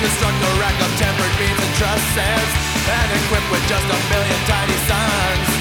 construct a rack of tempered beams and trusses, and equipped with just a million tiny suns.